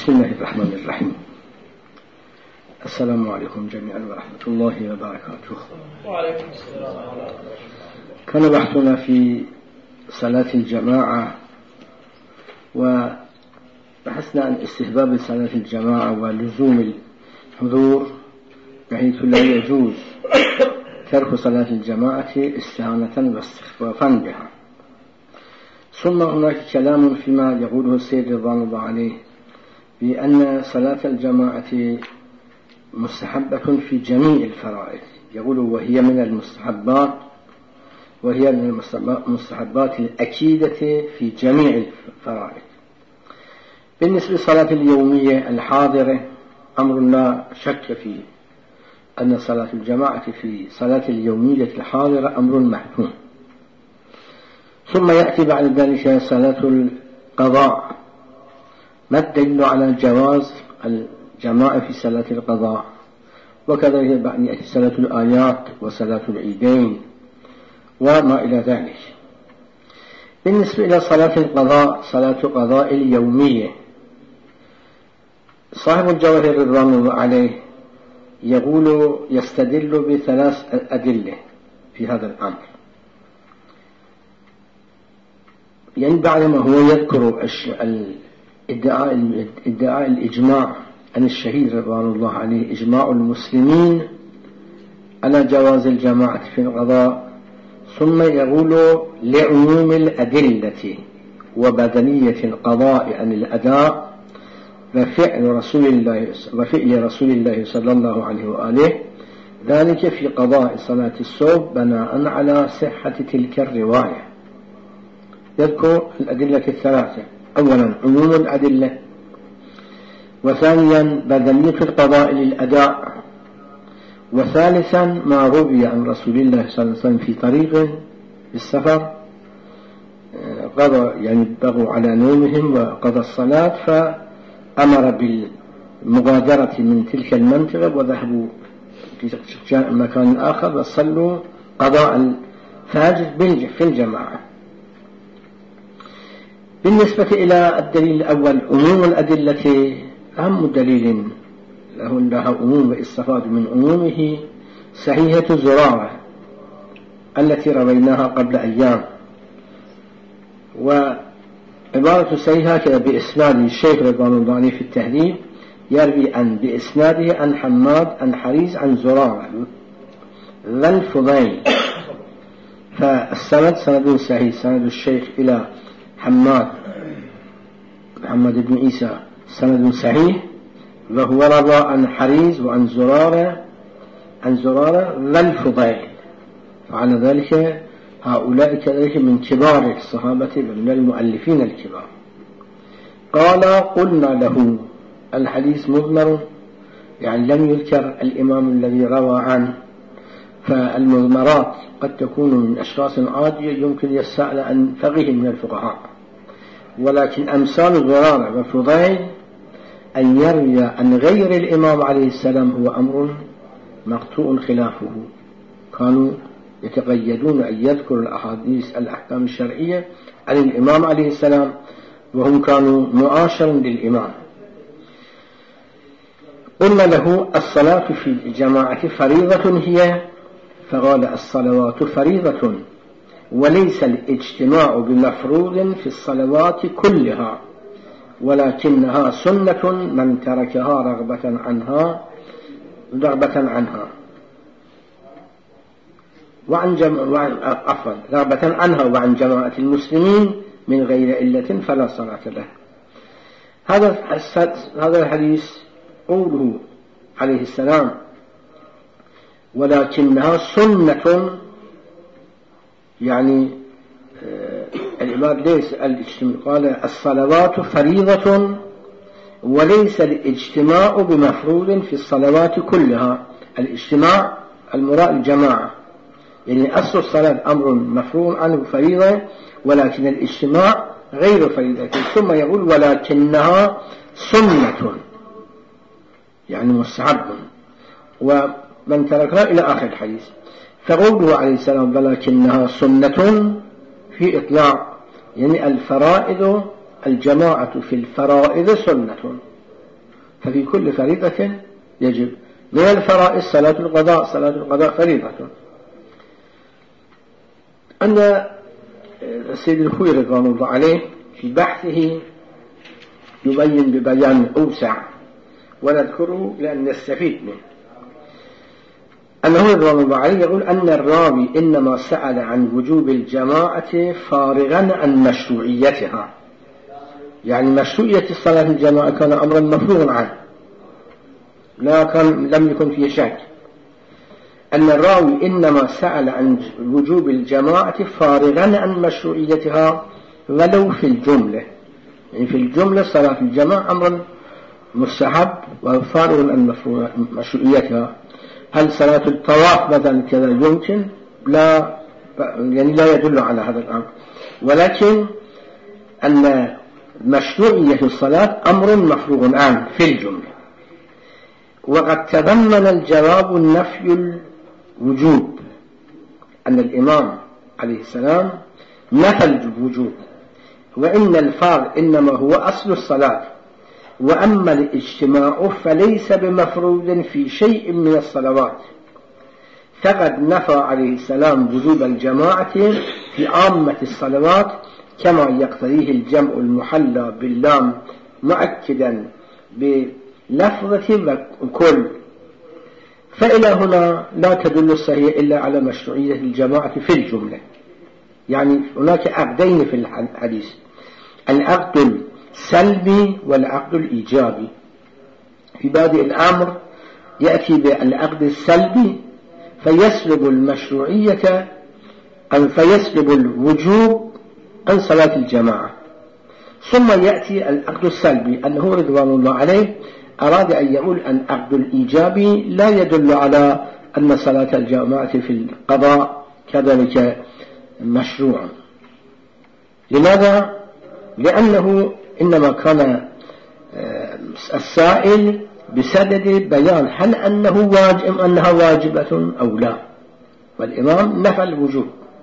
بسم الله الرحمن الرحيم. السلام عليكم جميعا ورحمة الله وبركاته. وعليكم السلام. كان بحثنا في صلاة الجماعة، وبحثنا عن استحباب صلاة الجماعة ولزوم الحضور، بحيث لا يجوز ترك صلاة الجماعة استهانة واستخفافا بها. ثم هناك كلام فيما يقوله السيد رضوان الله عليه بأن صلاة الجماعة مستحبة في جميع الفرائض، يقول وهي من المستحبات، وهي من المستحبات الأكيدة في جميع الفرائض. بالنسبة للصلاة اليومية الحاضرة أمر لا شك فيه، أن صلاة الجماعة في صلاة اليومية الحاضرة أمر محتوم. ثم يأتي بعد ذلك صلاة القضاء. ما الدليل على جواز الجماعة في صلاة القضاء؟ وكذلك بعد يأتي صلاة الآيات وصلاة العيدين وما إلى ذلك. بالنسبة إلى صلاة القضاء، صلاة قضاء اليومية، صاحب الجواهر رضوان الله عليه يقول يستدل بثلاث أدلة في هذا الأمر. يعني بعدما هو يذكر ادعاء الإجماع عن الشهيد رضوان الله عليه، إجماع المسلمين على جواز الجماعة في القضاء، ثم يقول لعموم الأدلة وبدنية القضاء عن الأداء وفعل رسول الله صلى الله عليه وآله، ذلك في قضاء صلاة الصبح بناء على صحة تلك الرواية. يذكر الأدلة الثلاثة: أولا عموم الأدلة، وثانيا بدنية القضاء للأداء، وثالثا ما روي عن رسول الله صلى الله عليه وسلم في طريق بالسفر قضى، يعني بغوا على نومهم وقضى الصلاة، فأمر بالمغادرة من تلك المنطقة وذهبوا في مكان آخر وصلوا قضاء الفجر في الجماعة. بالنسبة إلى الدليل الأول عموم الأدلة، أهم دليل لها عموم واستفاد من عمومه صحيحة زرارة التي رويناها قبل أيام، وعبارة صحيحة كذا بإسناد الشيخ رضوان الله عليه في التهذيب، يروي عن بإسناده عن حماد عن حريز عن زرارة ذا الفضيل، فالسند سند صحيح، سند الشيخ إلى محمد بن عيسى سند صحيح، وهو روى عن حريز وعن زرارة ذا الفضيل، فعلى ذلك هؤلاء كذلك من كبار الصحابة ومن المؤلفين الكبار. قال قلنا له الحديث مضمر، يعني لم يذكر الإمام الذي روى عنه، فالمضمرات قد تكون من أشخاص عادية يمكن يسأل عن فقيه من الفقهاء، ولكن أمثال زرارة وفضيل أن يروي عن غير الإمام عليه السلام هو أمر مقطوع خلافه. كانوا يتقيدون أن يذكروا الأحاديث الأحكام الشرعية عن الإمام عليه السلام، وهم كانوا معاشرا للإمام. قلنا له الصلاة في الجماعة فريضة هي، فقال الصلوات فريضة وليس الاجتماع بمفروض في الصلوات كلها، ولكنها سنة من تركها رغبة عنها وعن جماعة المسلمين من غير علة فلا صلاة له. هذا الحديث قوله عليه السلام ولكنها سنة، يعني العباد ليس الاجتماع، قال الصلوات فريضة وليس الاجتماع بمفروض في الصلوات كلها. الاجتماع المراد الجماعة، يعني أصل الصلاة أمر مفروض عنه فريضة، ولكن الاجتماع غير فريضة. ثم يقول ولكنها سنة، يعني مستحب، ومن تركها إلى آخر الحديث. فقوله عليه السلام ولكنها سنة في إطلاق، يعني الفرائض الجماعة في الفرائض سنة، ففي كل فريضة يجب. من الفرائض صلاة القضاء، صلاة القضاء فريضة. أن السيد الخوئي رضوان الله عليه في بحثه يبين ببيان أوسع ونذكره لأن نستفيد منه، أنه رضوان الله عليه يقول أن الراوي إنما سأل عن وجوب الجماعة فارغا عن مشروعيتها، يعني مشروعية الصلاة الجماعة كان أمرا مفروغا عنه، لم يكن فيه شك. أن الراوي إنما سأل عن وجوب الجماعة فارغا عن مشروعيتها ولو في الجملة، يعني في الجملة صلاة الجماعة أمرا مستحب وفارغ عن مشروعيتها. هل صلاة الطواف مثلا كذا يمكن؟ لا، يعني لا يدل على هذا الأمر، ولكن أن مشروعية الصلاة أمر مفروغ عنه في الجملة. وقد تضمن الجواب النفي الوجوب، أن الإمام عليه السلام نفى الوجوب، وإن الفارغ إنما هو أصل الصلاة، وأما الاجتماع فليس بمفروض في شيء من الصلوات، فقد نفى عليه السلام وجوب الجماعة في عامة الصلوات كما يقتضيه الجمع المحلى باللام مؤكدا بلفظة كل. فإلى هنا لا تدل الصحيح إلا على مشروعية الجماعة في الجملة. يعني هناك عقدين في الحديث، العقد السلبي والعقد الإيجابي. في بادئ الأمر يأتي بالعقد السلبي فيسلب المشروعية أو فيسلب الوجوب عن صلاة الجماعة، ثم يأتي العقد السلبي أنه رضوان الله عليه أراد أن يقول أن العقد الإيجابي لا يدل على أن صلاة الجماعة في القضاء كذلك مشروع. لماذا؟ لأنه إنما كان السائل بسبب بيان هل أنها واجبة أو لا، والإمام نفى الوجوب.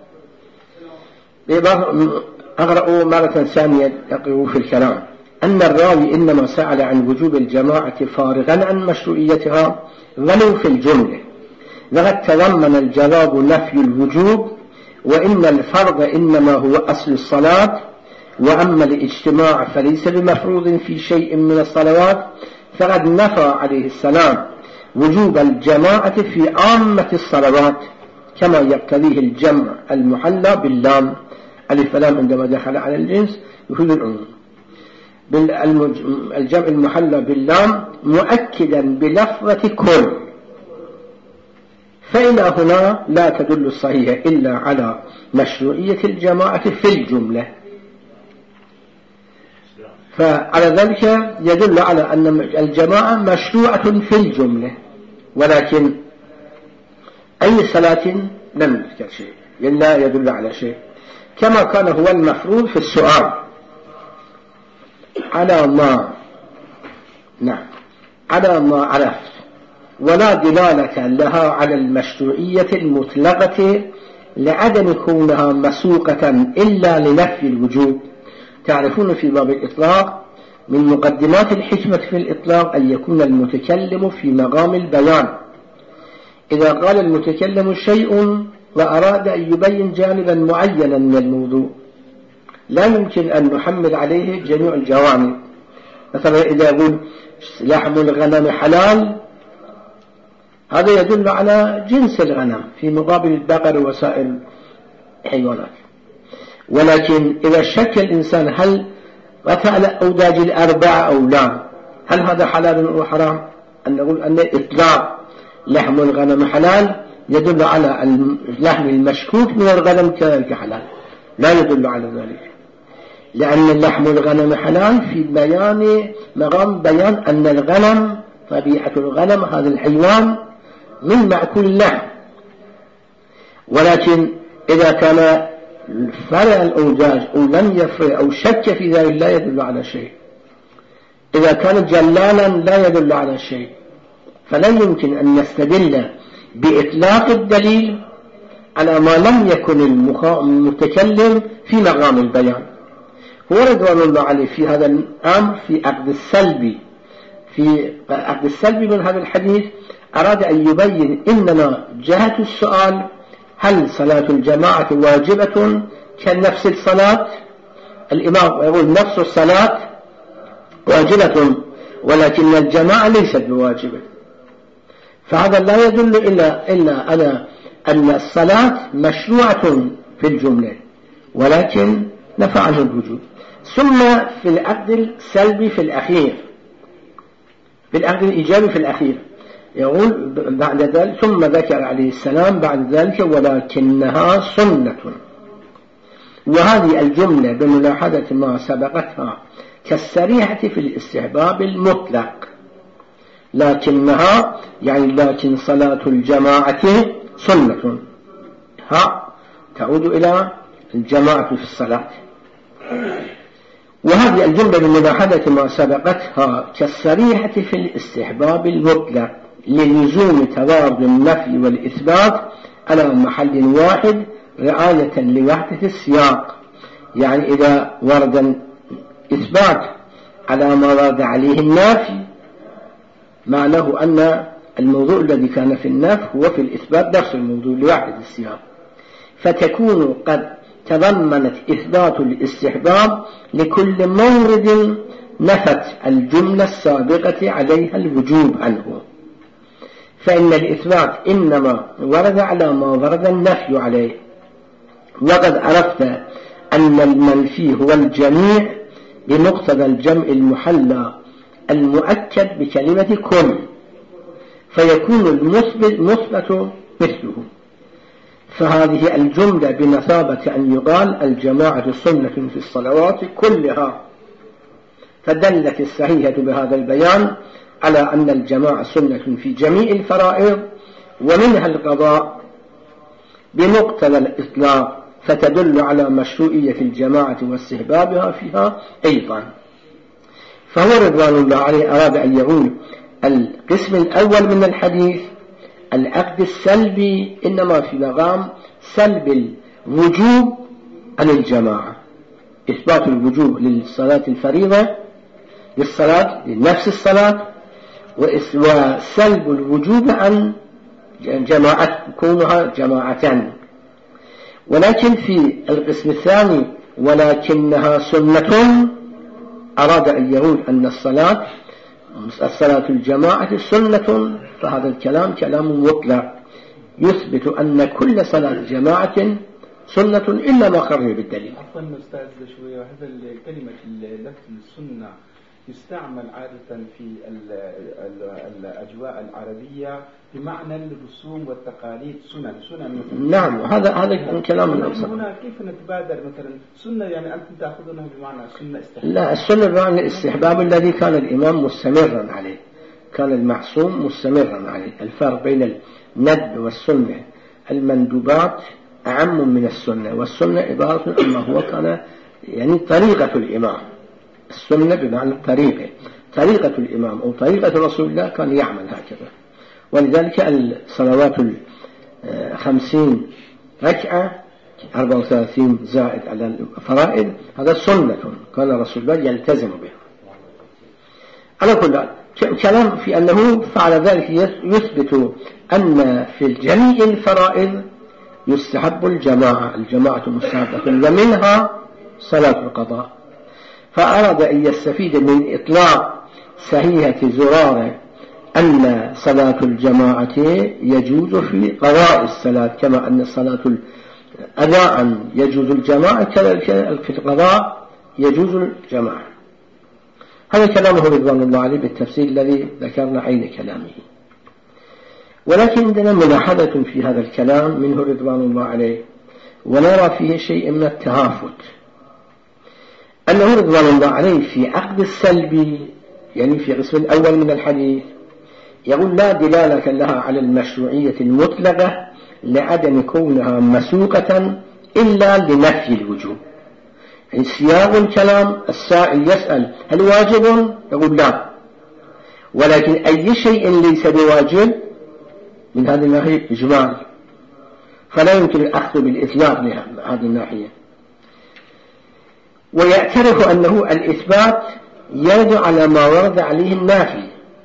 أقرأ مرة ثانية يقرأ في الكلام أن الراوي إنما سأل عن وجوب الجماعة فارغا عن مشروعيتها ولو في الجملة، وقد تضمن الجواب نفي الوجوب، وإن الفرض إنما هو أصل الصلاة، وأما الاجتماع فليس بمفروض في شيء من الصلوات، فقد نفى عليه السلام وجوب الجماعة في عامة الصلوات كما يقتضيه الجمع المحلى باللام. ألف لام عندما دخل على الجنس يفيد العموم. الجمع المحلى باللام مؤكدا بلفظة كل. فإلى هنا لا تدل الصحيح إلا على مشروعية الجماعة في الجملة، فعلى ذلك يدل على أن الجماعة مشروعة في الجملة، ولكن أي صلاة لم يذكر شيء، لا يدل على شيء، كما كان هو المفروض في السؤال على ما عرفت، ولا دلالة لها على المشروعية المطلقة لعدم كونها مسوقة إلا لنفي الوجوب. تعرفون في باب الإطلاق من مقدمات الحكمة في الإطلاق أن يكون المتكلم في مقام البيان. إذا قال المتكلم شيء وأراد أن يبين جانبا معينا من الموضوع لا يمكن أن نحمل عليه جميع الجوانب. مثلا إذا يقول لحم الغنم حلال، هذا يدل على جنس الغنم في مقابل البقر وسائر الحيوانات. ولكن إذا شك الإنسان هل أتى أوداج الأربعة أو لا، هل هذا حلال أو حرام، أن نقول أن إطلاق لحم الغنم حلال يدل على اللحم المشكوك من الغنم كذلك حلال، لا يدل على ذلك، لأن لحم الغنم حلال في مقام بيان أن الغنم طبيعة الغنم هذا الحيوان من مأكول اللحم. ولكن إذا كان فرع الأوداج أو لم يفرع أو شك في ذلك لا يدل على شيء. إذا كان جلالا لا يدل على شيء، فلا يمكن أن نستدل بإطلاق الدليل على ما لم يكن المتكلم في مقام البيان. هو رضوان الله عليه في هذا الأمر في عقد السلبي في عقد السلبي من هذا الحديث أراد أن يبين إنما جهة السؤال هل صلاة الجماعة واجبة كنفس الصلاة؟ الإمام يقول نفس الصلاة واجبة ولكن الجماعة ليست بواجبة، فهذا لا يدل إلا على أن الصلاة مشروعة في الجملة ولكن نفى عنه الوجوب. ثم في العقد السلبي في الأخير، في العقد الإيجابي في الأخير يقول بعد ذلك ثم ذكر عليه السلام بعد ذلك ولكنها سنة. وهذه الجملة بملاحظة ما سبقتها كالصريحة في الاستحباب المطلق، لكنها يعني لكن صلاة الجماعة سنة، ها تعود إلى الجماعة في الصلاة. وهذه الجملة بملاحظة ما سبقتها كالصريحة في الاستحباب المطلق للزوم توارد النفي والإثبات على محل واحد رعاية لوحدة السياق. يعني إذا ورد إثبات على ما ورد عليه النافي معناه أن الموضوع الذي كان في النفي هو في الإثبات نفس الموضوع لوحدة السياق، فتكون قد تضمنت إثبات الاستحباب لكل مورد نفت الجملة السابقة عليها الوجوب عنه، فإن الإثبات إنما ورد على ما ورد النفي عليه، وقد عرفت أن المنفي هو الجميع بمقتضى الجمع المحلى المؤكد بكلمة كل، فيكون المثبت مثله. فهذه الجملة بمثابة أن يقال الجماعة سنة في الصلوات كلها، فدلت الصحيحة بهذا البيان على أن الجماعة سنة في جميع الفرائض ومنها القضاء بمقتضى الإطلاق، فتدل على مشروعية الجماعة واستحبابها فيها أيضا. فهو رضوان الله عليه أراد أن يقول القسم الأول من الحديث العقد السلبي إنما في مقام سلب الوجوب عن الجماعة، إثبات الوجوب للصلاة الفريضة للصلاة لنفس الصلاة، وسلب الوجوب عن جماعة كونها جماعتان. ولكن في القسم الثاني ولكنها سنة أراد أن يقول أن الصلاة الجماعة سنة، فهذا الكلام كلام مطلق يثبت أن كل صلاة جماعة سنة إلا ما قرر بالدليل. عفوا أستاذ شوية، هذا كلمة لفظ السنة يستعمل عادة في الأجواء العربية بمعنى الرسوم والتقاليد سنن. نعم، هذا كلام الأبسط. هنا كيف نتبادر مثلا سنة يعني أنتم تأخذونها بمعنى سنة استحباب؟ لا، السنة بمعنى الاستحباب الذي كان الإمام مستمرا عليه، كان المعصوم مستمرا عليه. الفرق بين الندب والسنة المندوبات أعم من السنة، والسنة عبارة عما هو كان يعني طريقة الإمام. السنة بمعنى طريقة الإمام أو طريقة رسول الله كان يعمل هكذا. ولذلك الصلوات 50 ركعة 34 زائد على الفرائض هذا سنة كان رسول الله يلتزم بها. على كل كلام في أنه فعل ذلك يثبت أن في جميع الفرائض يستحب الجماعة مستحبة ومنها صلاة القضاء. فأراد أن يستفيد من إطلاق صحيحة زرارة أن صلاة الجماعة يجوز في قضاء الصلاة، كما أن صلاة أداء يجوز الجماعة كذلك في القضاء يجوز الجماعة. هذا كلامه رضوان الله عليه بالتفسير الذي ذكرنا عين كلامه. ولكن عندنا ملاحظة في هذا الكلام منه رضوان الله عليه ونرى فيه شيء من التهافت، أنه رضوان الله عليه في عقد السلبي يعني في القسم الأول من الحديث يقول لا دلالة لها على المشروعية المطلقة لعدم كونها مسوقة إلا لنفي الوجوب. يعني سياق الكلام السائل يسأل هل واجب؟ يقول لا، ولكن أي شيء ليس بواجب من هذه الناحية إجمال، فلا يمكن الأخذ بالإطلاق لهذه الناحية. ويعترف أنه الإثبات يرد على ما ورد عليه النافي،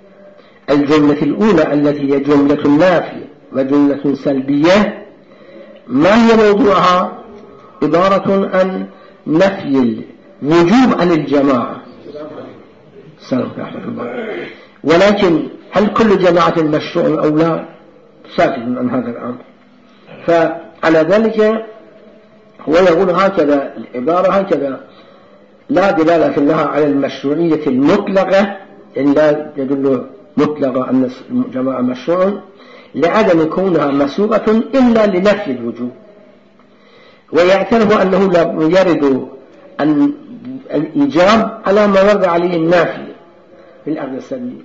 الجملة الأولى التي هي جملة نافية وجملة سلبية ما هي موضوعها؟ عبارة عن نفي الوجوب عن الجماعة. سلام رحمة الله. ولكن هل كل جماعة مشروع أو لا؟ ساكت عن هذا الأمر. فعلى ذلك هو يقول هكذا العبارة هكذا: لا دلالة لها على المشروعية المطلقة، يعني لا يدل مطلقة أن الجماعة مشروع، لعدم كونها مسوغة إلا لنفي الوجوب. ويعترف أنه لا يرد أن الإيجاب على ما ورد عليه النافي في الأخذ السلبي.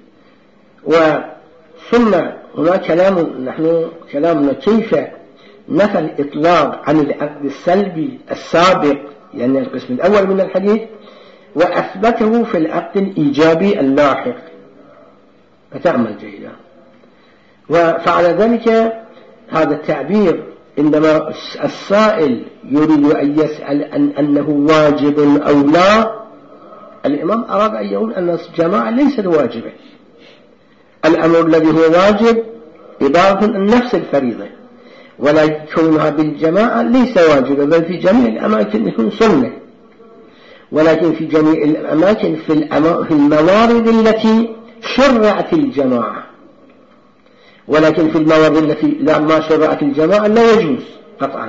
ثم هناك كلامنا كيف نفى الإطلاق عن الأخذ السلبي السابق، يعني القسم الأول من الحديث، وأثبته في العقد الإيجابي اللاحق. فتعمل جيدا. وفعل ذلك هذا التعبير عندما السائل يريد أن يسأل أنه واجب أو لا، الإمام أراد أن يقول أن الجماعة ليست واجبة. الأمر الذي هو واجب عبارة عن نفس الفريضة، ولا كونها بالجماعة ليس واجبا، بل في جميع الأماكن يكون سنة. ولكن في جميع الأماكن في الموارد التي شرعت الجماعة، ولكن في الموارد التي ما شرعت الجماعة لا يجوز قطعا.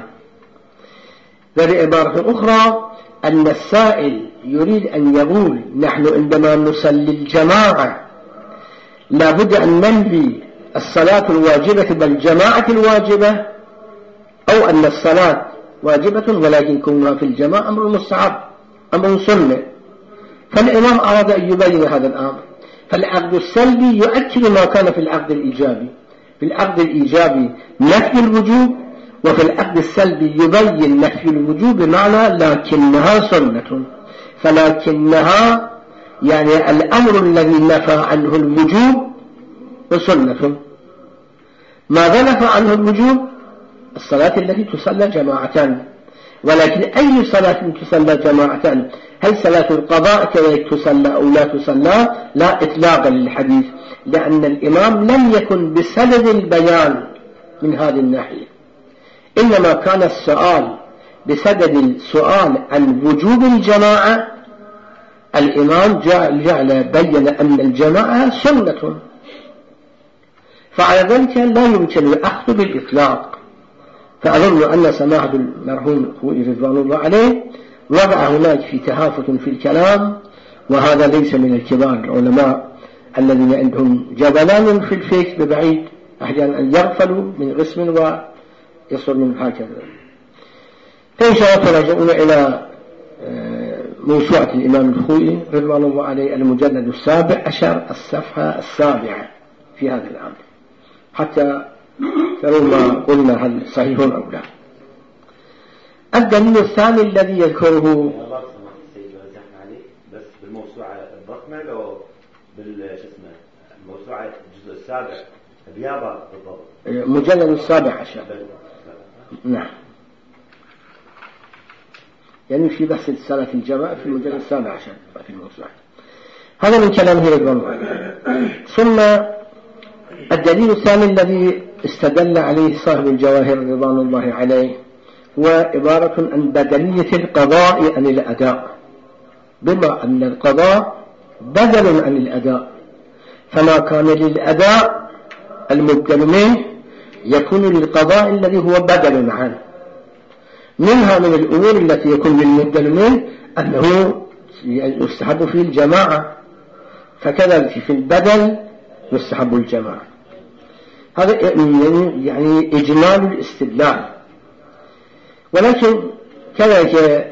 بعبارة أخرى أن السائل يريد أن يقول نحن عندما نصلي الجماعة لابد أن ننفي الصلاة الواجبة بالجماعة الواجبة، أو أن الصلاة واجبة ولكن كونها في الجماعة أمر مستحب أمر سنة. فالإمام أراد أن يبين هذا الأمر. فالعقد السلبي يؤكد ما كان في العقد الإيجابي. في العقد الإيجابي نفي الوجوب، وفي العقد السلبي يبين نفي الوجوب بمعنى لكنها سنة. فلكنها يعني الأمر الذي نفى عنه الوجوب وسنة. ماذا نفى عنه الوجوب؟ الصلاة التي تصلى جماعة. ولكن أي صلاة تصلى جماعة؟ هل صلاة القضاء كذلك تصلى أو لا تصلى؟ لا إطلاقا للحديث، لأن الإمام لم يكن بسبب البيان من هذه الناحية، إنما كان السؤال بسبب السؤال عن وجوب الجماعة. الإمام جعل بين أن الجماعة سنة، فعلى ذلك لا يمكن الأخذ بالإطلاق. فأظن أن سماحة المرحوم خوئي رضوان الله عليه وضع هناك في تهافت في الكلام، وهذا ليس من الكبار العلماء الذين عندهم جبلان في الفكر ببعيد، أحيانا أن يغفلوا من قسم ويصلون هكذا. فإن شاء الله تراجعون إلى موسوعة الإمام الخوئي رضوان الله عليه المجلد 17 الصفحة 7 في هذا الأمر، حتى ترون ما قلنا هل صحيح أو لا. الدليل الثاني الذي يذكره بس بالموسوعة الضخمة لو بالشسمة الموسوعة الجزء السابع الرياضة بالضبط مجلد 17. نعم، يعني في بحث صلاة الجماعة في المجلد 17 في الموسوعة. هذا من كلامه رضوان الله. ثم الدليل الثاني الذي استدل عليه صاحب الجواهر رضوان الله عليه هو عبارة عن بدلية القضاء عن الأداء، بما أن القضاء بدل عن الأداء، فما كان للأداء المبدل منه يكون للقضاء الذي هو بدل عنه. منها من الأمور التي يكون للمبدل منه أنه يستحب فيه الجماعة، فكذلك في البدل يستحب الجماعة. هذا يعني إجمال الاستدلال. ولكن كذلك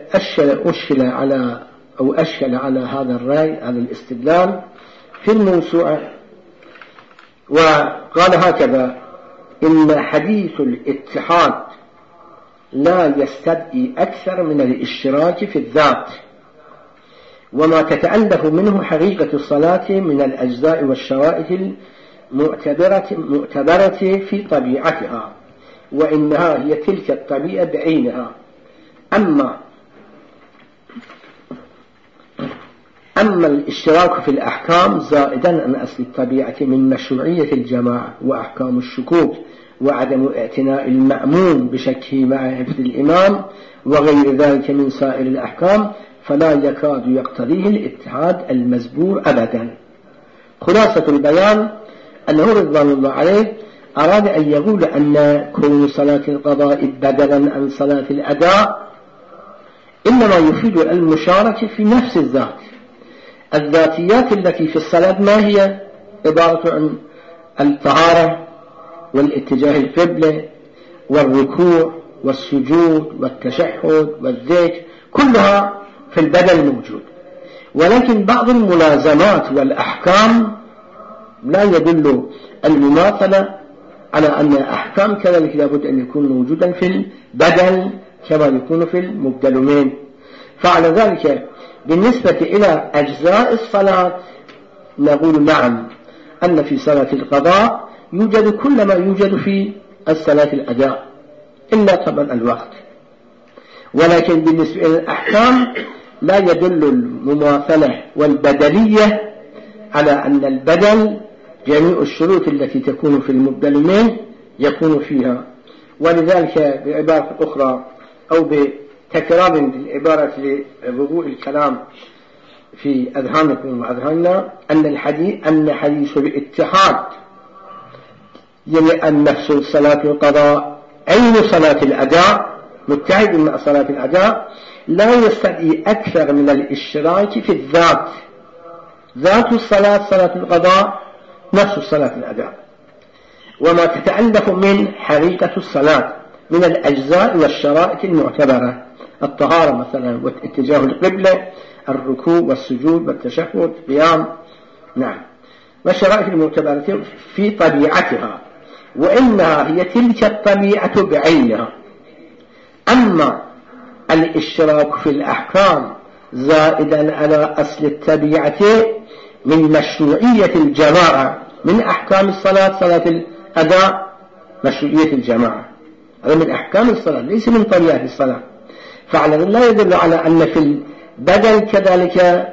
أشكل على هذا الرأي، هذا الاستدلال في الموسوعة، وقال هكذا: إن حديث الاتحاد لا يستدعي أكثر من الاشتراك في الذات، وما تتألف منه حقيقة الصلاة من الأجزاء والشرائط المعتبرة في طبيعتها، وإنها هي تلك الطبيعة بعينها. أما أما الاشتراك في الأحكام زائدا عن أصل الطبيعة من مشروعية الجماعة وأحكام الشكوك وعدم اعتناء المأموم بشكه مع حفظ الإمام وغير ذلك من سائر الأحكام فلا يكاد يقتضيه الاتحاد المزبور أبدا. خلاصة البيان أنه رضوان الله عليه أراد أن يقول أن كون صلاة القضاء بدلا عن صلاة الأداء إنما يفيد المشاركة في نفس الذات. الذاتيات التي في الصلاة ما هي؟ عبارة عن الطهارة والاتجاه القبلة والركوع والسجود والتشهد والذكر كلها في البدن موجود، ولكن بعض الملازمات والأحكام لا يدل المماثلة على أن أحكام كذلك لابد أن يكون موجودا في البدن كما يكون في المبدلمين. فعلى ذلك بالنسبة إلى أجزاء الصلاة نقول نعم أن في صلاة القضاء يوجد كل ما يوجد في الصلاة الأداء إلا طبعا الوقت، ولكن بالنسبة إلى الأحكام لا يدل المماثلة والبدلية على أن البدل جميع الشروط التي تكون في المبدلين يكون فيها. ولذلك بعبارة أخرى أو بتكرار للعبارة لوضوء الكلام في أذهانكم وأذهاننا أن حديث الاتحاد يعني أن نفس صلاة القضاء عين صلاة الأداء متحد مع صلاة الأداء لا يستدعي أكثر من الاشتراك في الذات. ذات الصلاة صلاة القضاء نفس صلاة الأداء، وما تتألف من حقيقة الصلاة من الأجزاء والشرائط المعتبرة الطهارة مثلا واتجاه القبلة الركوع والسجود والتشهد القيام نعم والشرائط المعتبرة في طبيعتها، وإنها هي تلك الطبيعة بعينها. أما الاشتراك في الأحكام زائدا على أصل الطبيعة من مشروعية الجماعة من أحكام الصلاة صلاة الأداء مشروعية الجماعة هذا من أحكام الصلاة ليس من طبيعة الصلاة. فعلى لا يدل على أن في البدل كذلك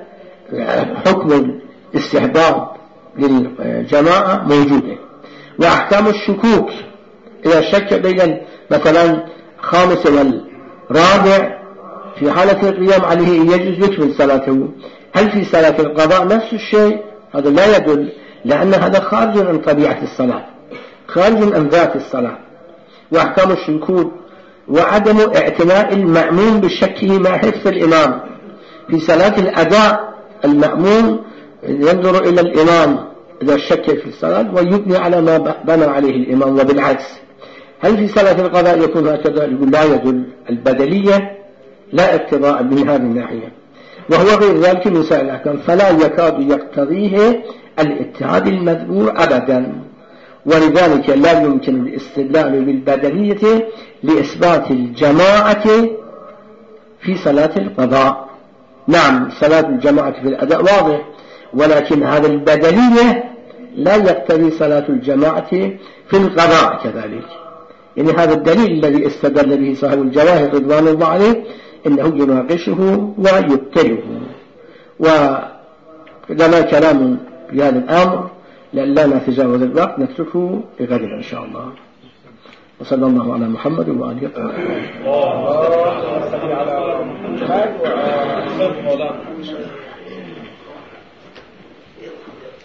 حكم الاستحباب للجماعة موجودة. وأحكام الشكوك إذا شك بين مثلا خامس والرابع في حالة القيام عليه يجوز يكمل صلاته. هل في صلاة القضاء نفس الشيء؟ هذا لا يدل، لأن هذا خارج عن طبيعة الصلاة خارج عن ذات الصلاة. وأحكام الشكوك وعدم اعتناء المأموم بشكه مع حفظ الإمام. في صلاة الأداء المأموم ينظر إلى الإمام إذا شك في الصلاة ويبني على ما بنى عليه الإمام وبالعكس. هل في صلاة القضاء يكون هكذا؟ يقول لا يدل البدلية لا اقتضاء من هذه الناحية، وهو غير ذلك من سائر الأحكام فلا يكاد يقتضيه الاتحاد المذكور أبدا. ولذلك لا يمكن الاستدلال بالبدلية لإثبات الجماعة في صلاة القضاء. نعم صلاة الجماعة في الأداء واضح، ولكن هذا البدلية لا يقتضي صلاة الجماعة في القضاء كذلك. يعني هذا الدليل الذي استدل به صاحب الجواهر رضوان الله عليه إنه يناقشه ويبتله. ولنا كلام في هذا الأمر لأن لا نتجاوز الوقت نتركه لغد إن شاء الله. وصلى الله على محمد وآله وصحبه.